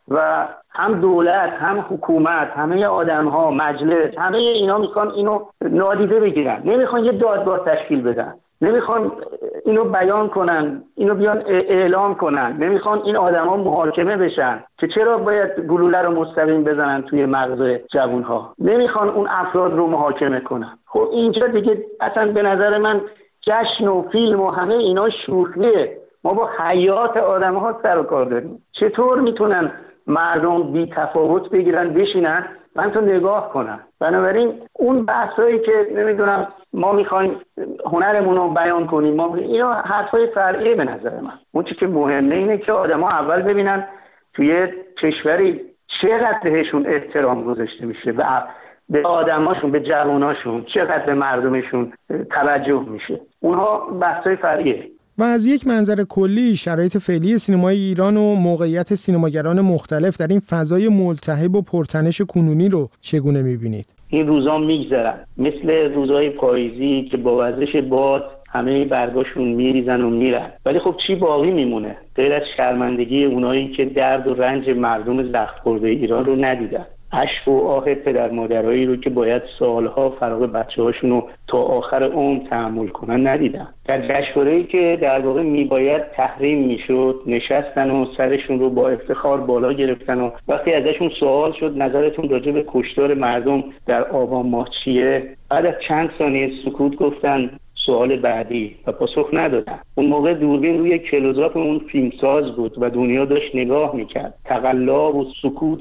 [SPEAKER 4] و هم دولت، هم حکومت، همه آدم‌ها، مجلس، همه اینا میخوان اینو نادیده بگیرن، نمیخوان یه دادگاه تشکیل بدن، نمیخوان اینو بیان کنن، اینو بیان اعلام کنن، نمیخوان این آدم‌ها محاکمه بشن که چرا باید گلوله رو مستقیم بزنن توی مغز جوان‌ها، نمیخوان اون افراد رو محاکمه کنن. خب اینجا دیگه اصلا به نظر من جشن و فیلم و همه اینا شوخیه. ما با حیات آدم‌ها سر و کار داریم. چطور میتونن مردم بی تفاوت بگیرن بشینن من تو نگاه کنم؟ بنابراین اون بحثایی که نمیدونم ما میخوایم هنرمون رو بیان کنیم، ما اینا حرفای فرعیه به نظر من. اون چیزی که مهمه اینه که آدما اول ببینن توی کشوری چقدر بهشون احترام گذاشته میشه و به آدماشون، به جواناشون، چقدر به مردمشون توجه میشه. اونها بحثای فرعیه.
[SPEAKER 5] و از یک منظر کلی شرایط فعلی سینمای ایران و موقعیت سینماگران مختلف در این فضای ملتهب و پرتنش کنونی رو چگونه می‌بینید؟
[SPEAKER 4] این روزا میگذرن مثل روزهای پاییزی که با وزش باد همه برگاشون میریزن و میرن، ولی خب چی باقی میمونه غیر از شرمندگی اونایی که درد و رنج مردم زخم خورده ایران رو ندیدن، اشک و آه پدر مادرایی رو که باید سالها فراق بچه‌هاشون رو تا آخر عمر تحمل کنن ندیدن. در جشنواره‌ای که در واقع میباید تحریم میشد نشستن و سرشون رو با افتخار بالا گرفتن و وقتی ازشون سوال شد نظرتون راجع به کشتار مردم در آبان ماه چیه، بعد از چند ثانیه سکوت گفتن سوال بعدی و پاسخ ندادن. اون موقع دوربین روی کلوزآپ اون فیلمساز بود و دنیا داشت نگاه میکرد. تقلا و سکوت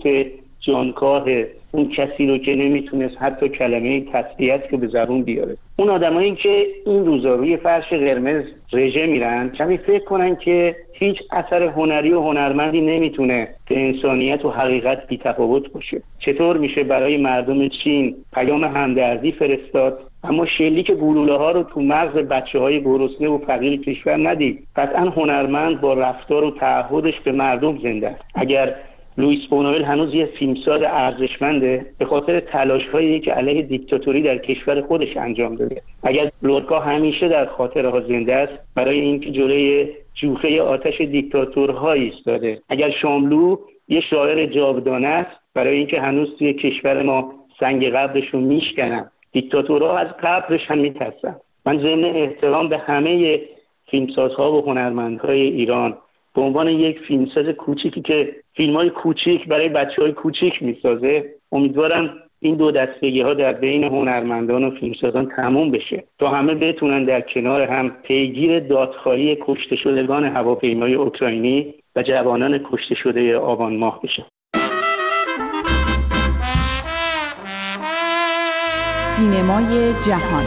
[SPEAKER 4] جانکاه اون کسی رو که نمیتونست حتی کلمه تسلیت رو به زبون بیاره. اون آدمایی که این روزا روی فرش قرمز رژه میرن کمی فکر کنن که هیچ اثر هنری و هنرمندی نمیتونه به انسانیت و حقیقت بی‌تفاوت باشه. چطور میشه برای مردم چین پیام همدردی فرستاد اما شلیک گلوله ها رو تو مغز بچه‌های گرسنه و فقیر کشور ندید؟ قطعاً هنرمند با رفتار و تعهدش به مردم زنده است. اگر لوئیس بونوئل هنوز یه فیلمساز ارزشمنده به خاطر تلاش‌هایی که علیه دیکتاتوری در کشور خودش انجام داده. اگر لورکا همیشه در خاطرها زنده است برای اینکه جلوی جوخه آتش دیکتاتورها ایستاده. اگر شاملو یه شاعر جاودانه است برای اینکه هنوز توی کشور ما سنگ قبرش رو میشکنن. دیکتاتورها از قبرش هم میترسن. من ضمن احترام به همه فیلمسازها و هنرمندهای ایران به عنوان یک فیلمساز کوچیکی که فیلم‌های کوچیک برای بچه‌های کوچیک میسازه امیدوارم این دو دستگی ها در بین هنرمندان و فیلمسازان تموم بشه تا همه بتونن در کنار هم پیگیر دادخواهی کشته شدگان هواپیمای اوکراینی و جوانان کشته شده آبان ماه بشن.
[SPEAKER 21] سینمای جهان.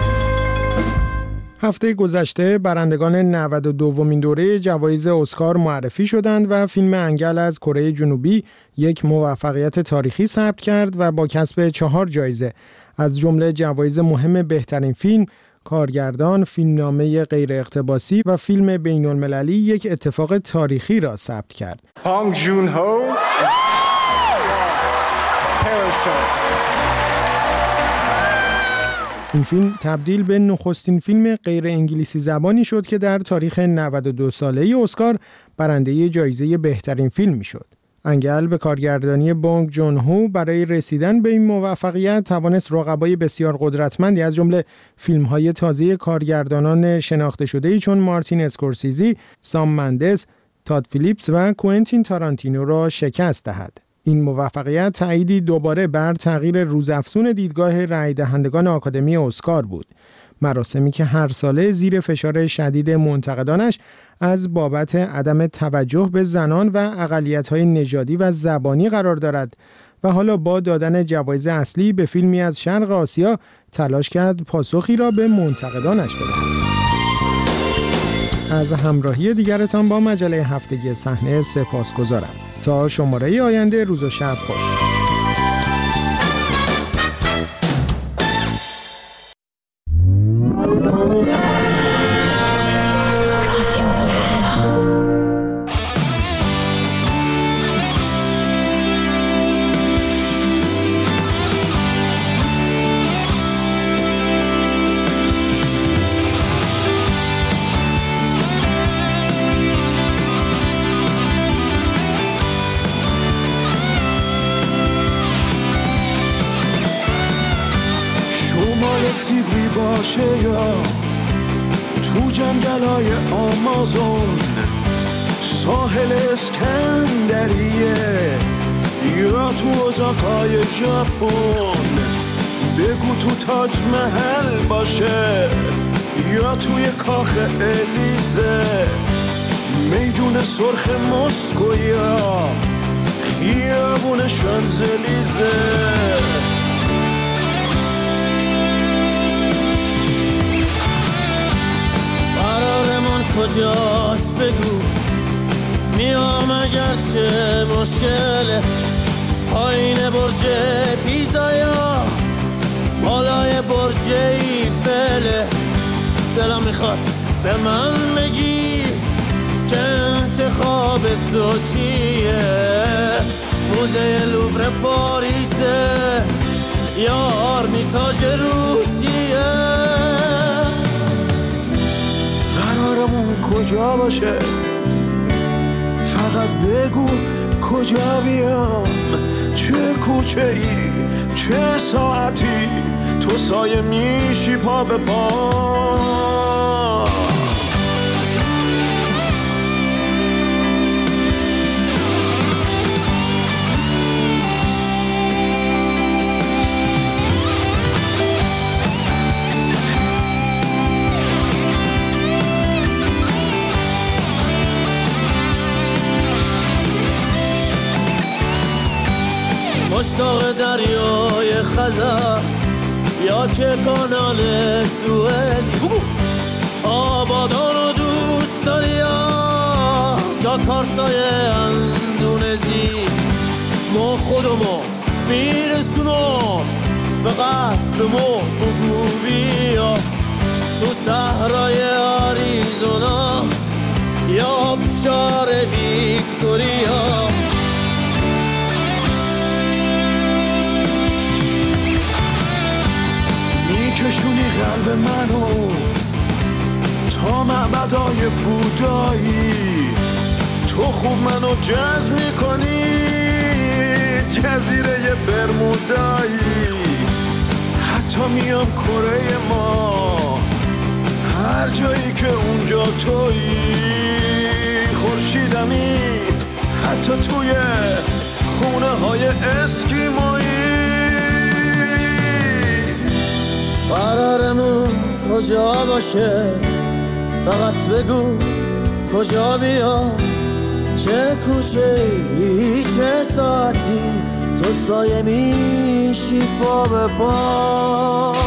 [SPEAKER 5] هفته گذشته برندگان 92مین دوره جوایز اسکار معرفی شدند و فیلم انگل از کره جنوبی یک موفقیت تاریخی ثبت کرد و با کسب 4 جایزه از جمله جوایز مهم بهترین فیلم، کارگردان، فیلمنامه غیر اقتباسی و فیلم بین‌المللی یک اتفاق تاریخی را ثبت کرد.
[SPEAKER 7] پانگ جون هو
[SPEAKER 5] این فیلم تبدیل به نخستین فیلم غیر انگلیسی زبانی شد که در تاریخ 92 ساله اسکار برنده جایزه بهترین فیلم میشد.
[SPEAKER 7] انگل به کارگردانی بونگ جون هو برای رسیدن به این موفقیت توانست رقبای بسیار قدرتمندی از جمله فیلم‌های تازه کارگردانان شناخته شده‌ای چون مارتین اسکورسیزی، سام مندس، تاد فیلیپس و کوئنتین تارانتینو را شکست دهد. این موفقیت تأییدی دوباره بر تغییر روزافزون دیدگاه رای دهندگان آکادمی اسکار بود. مراسمی که هر ساله زیر فشار شدید منتقدانش از بابت عدم توجه به زنان و اقلیت‌های نژادی و زبانی قرار دارد و حالا با دادن جوایز اصلی به فیلمی از شرق آسیا تلاش کرد پاسخی را به منتقدانش بدهد. از همراهی دیگرتان با مجله هفتگی صحنه سپاسگزارم. تا شماره آینده، روز و شب خوش.
[SPEAKER 8] سیبری باشه یا تو جنگلای آمازون، ساحل اسکندریه یا تو اوزاکای ژاپن، بگو تو تاج محل باشه یا توی کاخ الیزه، میدون سرخ مسکو یا خیابون شانزلیزه. قرارمون کجاست بگو، میام اگرچه مشکله، پایین برج پیزا یا بالای برج ایفله. دلم میخواد به من بگی که انتخاب تو چیه، موزه لوور پاریسه یا آرمیتاژ روسیه. قرارمون کجا باشه، فقط بگو کجا بیام، چه کوچه ای چه ساعتی، تو سایه میشی پا به پا. مشتاق دریای خزر یا که کانال سوئز، آبادان رو دوست داری یا جاکارتای اندونزی، ما خودمو میرسونم به قدرمو بگو بیا، تو صحرای آریزونا یا آبشار ویکتوریا. میکشونی قلب منو تا معبدای بودایی، تو خوب منو جذب میکنی جزیره برمودایی، حتی میام کره ما هر جایی که اونجا تویی، خورشیدمی حتی توی خونه های اسکیمایی. قرارمون کجا باشه، فقط بگو کجا بیام، چه کوچه ای چه ساعتی، تو سایه میشی پا به پا.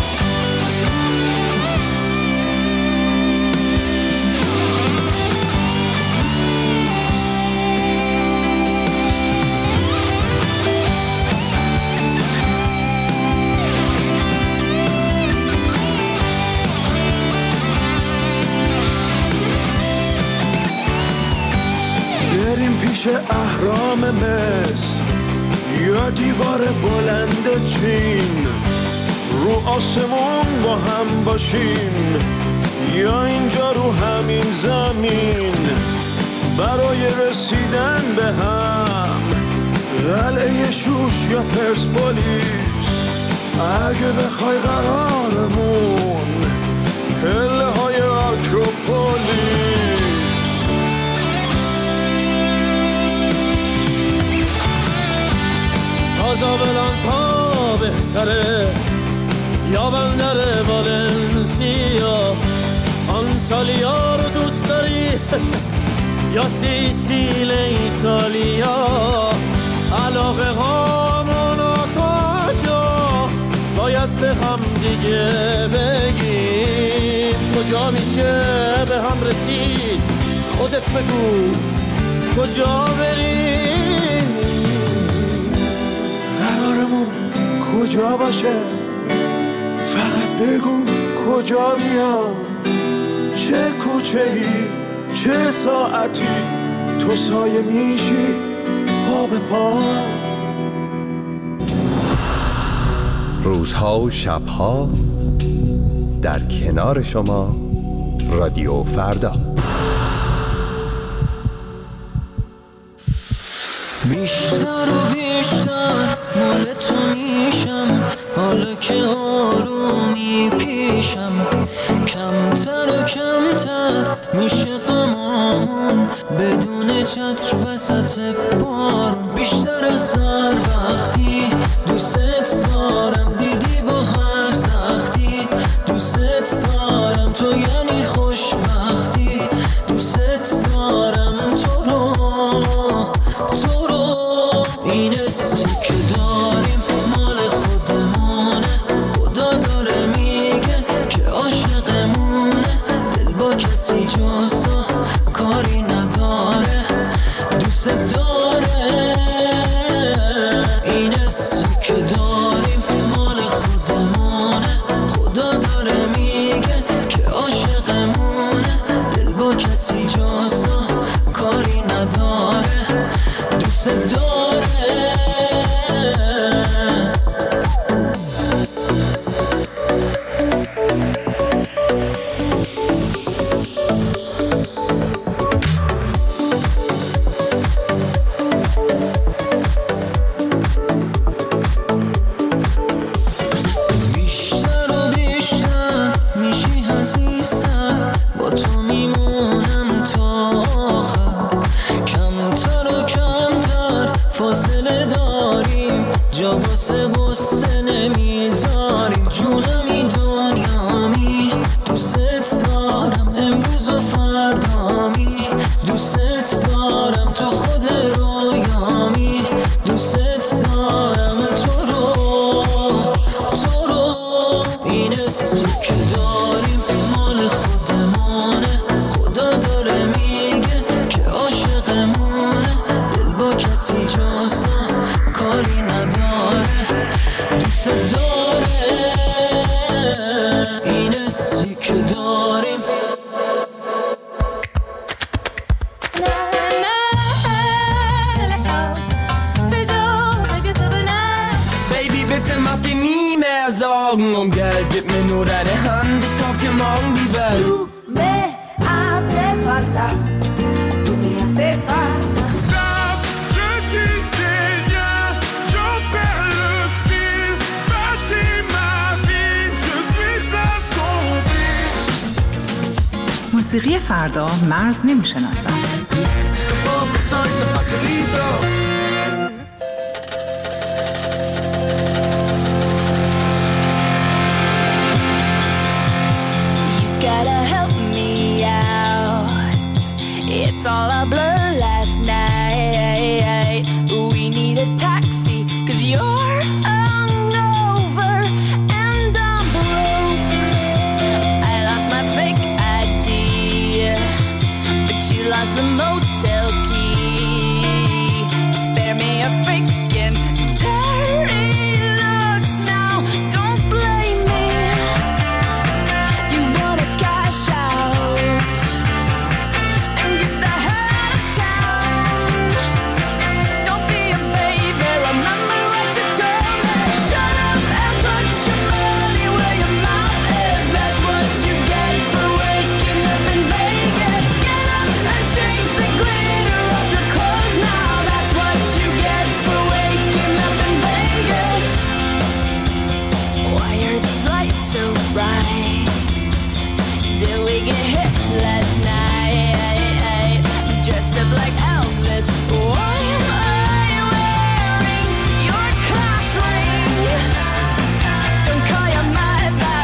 [SPEAKER 8] پیش اهرام مصر یا دیوار بلند چین، رو آسمون با هم باشیم یا اینجا رو همین زمین، برای رسیدن به هم قلعه شوش یا پرسپولیس، اگه بخوای قرارمون پله های آکروپولیس. کازابلانکا بهتره یا بندر والنسیا؟ آنتالیا رو دوست داری یا سیسیل ایتالیا؟ علاقه هامون کجا باید به هم دیگه بگیم؟ کجا میشه به هم رسید؟ خودت بگو کجا بریم؟ قرارمون کجا باشه؟ فقط بگو کجا بیام؟ چه کوچه‌ای چه ساعتی تو سایه میشی پا به پا؟
[SPEAKER 6] روزها و شبها در کنار شما رادیو فردا.
[SPEAKER 9] بیشتر و بیشتر مال تو میشم، حالا که آرومی پیشم. کمتر و کمتر میشه غمامون بدون چتر وسط بارون. بیشتر از هر وقتی دوست دارم، دیدی با هر سختی دوست دارم. تو یعنی خوشبختی، دوست دارم تو رو. این حسی که داریم مال خودمونه، خدا داره میگه که عاشقمونه. دل با کسی جز تو کاری نداره، دوست داره. این حسی که داریم مال خودمونه، خدا داره میگه که عاشقمونه. دل با کسی جز تو کاری نداره، دوست داره.
[SPEAKER 21] موسیقی فردا مرز نمی‌شناسد.
[SPEAKER 23] It's all a blur last night. We need a taxi, 'cause you're hungover and I'm broke. I lost my fake ID, but you lost the motel key. Spare last night, dressed up like Elvis. Why am I wearing your class ring? Don't call your mother,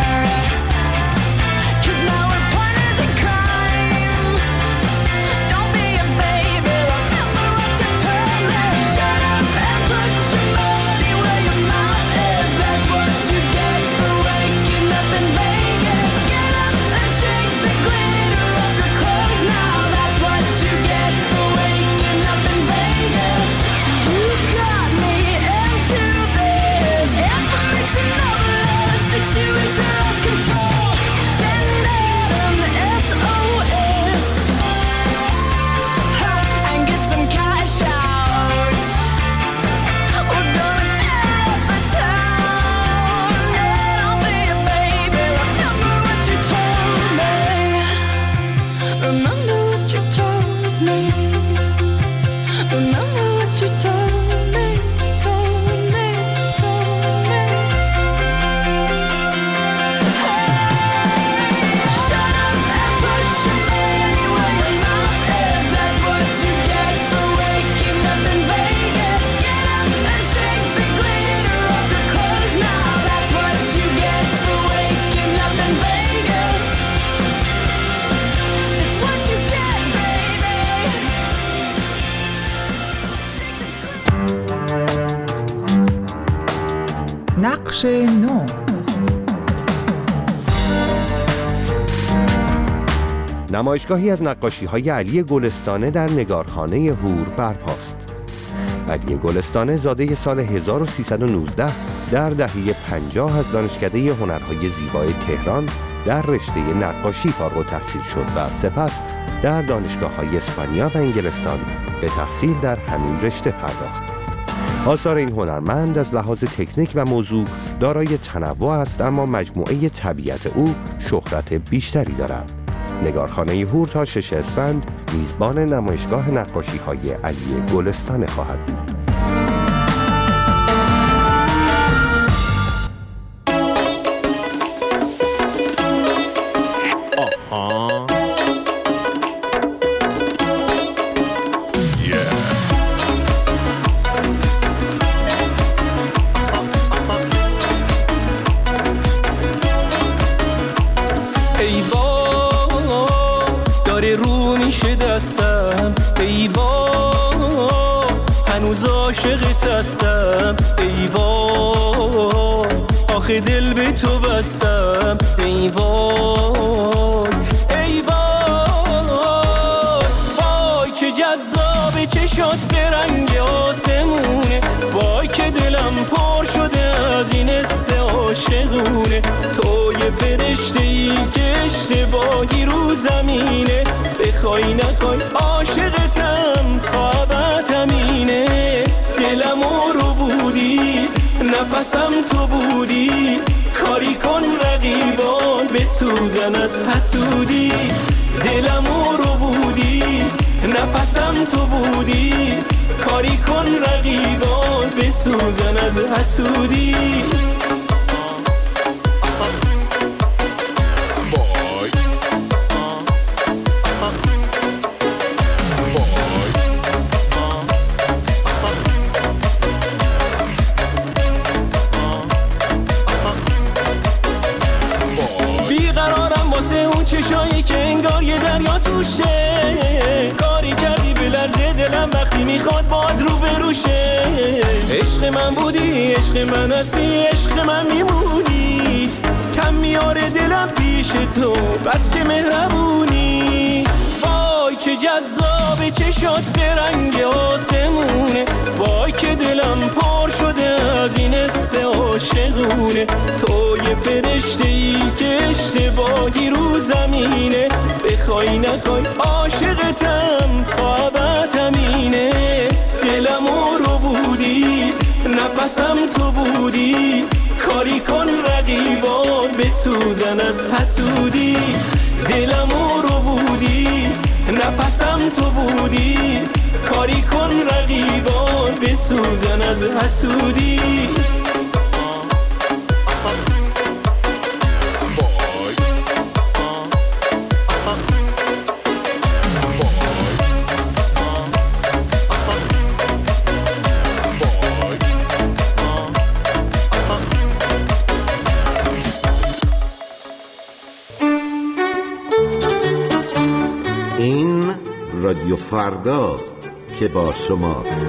[SPEAKER 23] 'cause now we're partners in crime. Don't be a baby, remember what you told me. Shut up and put your money where your mouth is. That's what you get for waking up in Vegas. Get up and shake the glitter off your clothes now. That's what you get for waking up in Vegas. You got me into this information overload situation, lost control. Send out an SOS and get some cash out. We're gonna tear up the town. Yeah, don't be a baby, remember what you told me. Remember what you told me. Remember what you told me, told me, told me. Hey, shut up and put your money where your mouth is. That's what you get for waking up in Vegas. Get up and shake the glitter off your clothes now. That's what you get for waking up in Vegas. It's what you get, baby.
[SPEAKER 21] نقش نو.
[SPEAKER 3] نمایشگاهی از نقاشی‌های علی گلستانه در نگارخانه هور برپاست. علی گلستانه زاده سال 1319 در دهه 50 از دانشکده هنرهای زیبای تهران در رشته نقاشی فارغ التحصیل شد و سپس در دانشگاه‌های اسپانیا و انگلستان به تحصیل در همین رشته پرداخت. آثار این هنرمند از لحاظ تکنیک و موضوع دارای تنوع است، اما مجموعه طبیعت او شهرت بیشتری دارد. نگارخانه هور تا 6 اسفند میزبان نمایشگاه نقاشی‌های علی گلستانه خواهد بود.
[SPEAKER 8] عاشقت هستم ای وای، آخه دل به تو بستم ای وای ای وای، وای که جذاب چشات به رنگ آسمونه، وای که دلم پر شده از این حس عاشقونه، تو یه فرشته ای که اشتباهی رو زمینه، بخوای نخوای عاشقتم تا ابد همینه، دلمو رو بودی نفسم تو بودی، کاری کن رقیبان بسوزن از حسودی، دلمو رو بودی نفسم تو بودی، کاری کن رقیبان بسوزن از حسودی. چشایی که انگار یه دریا توشه، کاری کردی بلرزه دلم وقتی میخواد باد رو بروشه، عشق من بودی عشق من هستی عشق من میمونی، کم میاره دلم پیش تو بس که مهربونی، وای که جذاب چشات به رنگ آسمونه، وای که دلم پر شده از این حس عاشقونه، تو یه فرشته ای که اشتباهی رو زمینه، بخوای نخوای عاشقتم تا ابد همینه، دلمو رو بودی نفسم تو بودی، کاری کن رقیبان بسوزن از حسودی، دلمو رو بودی نفسم تو بودی، کاری کن رقیبان بسوزن از حسودی.
[SPEAKER 10] رادیو فرداست که با شماست.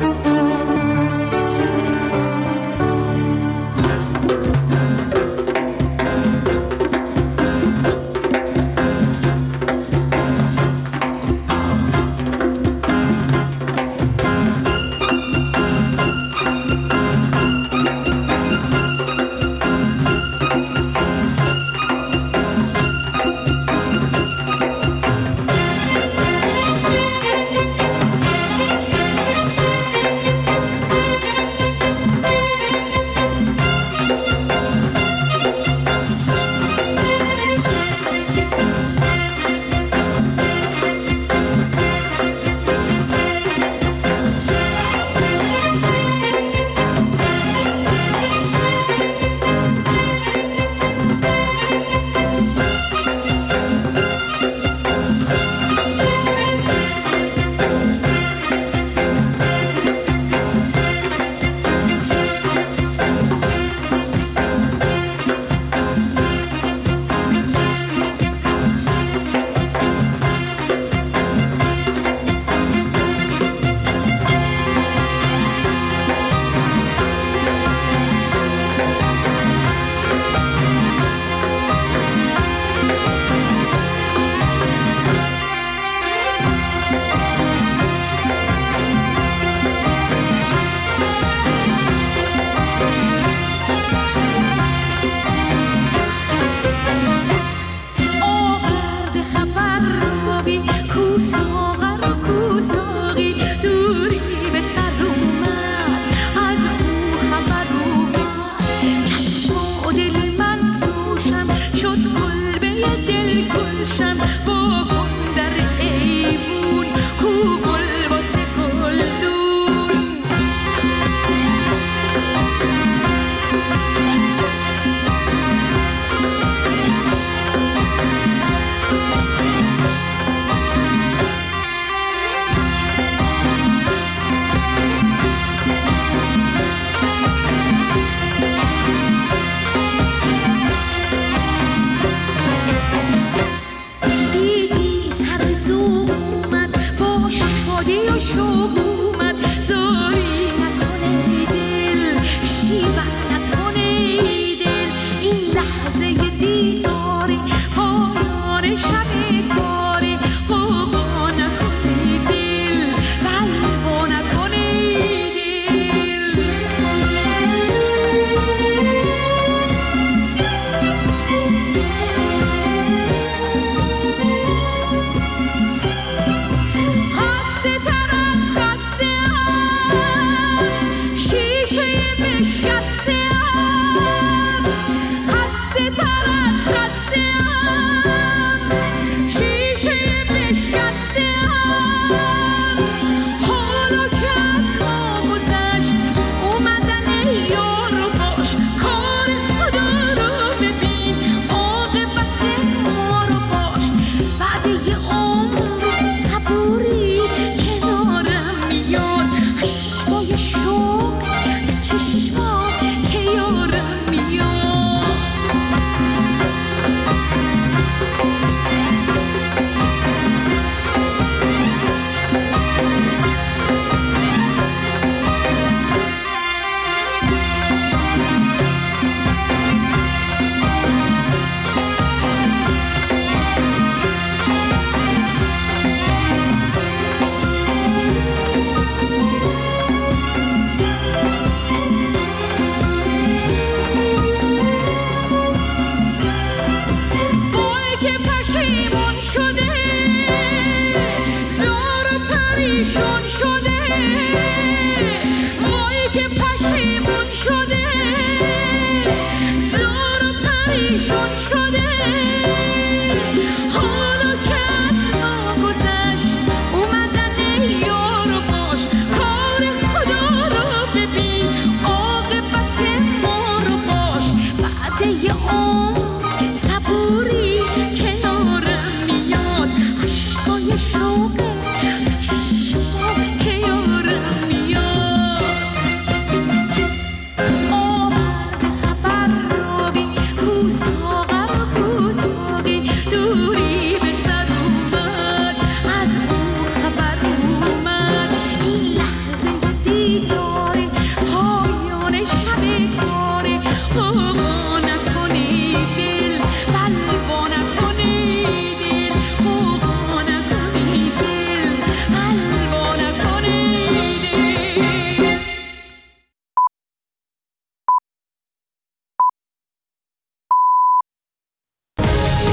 [SPEAKER 23] خسته تر از خسته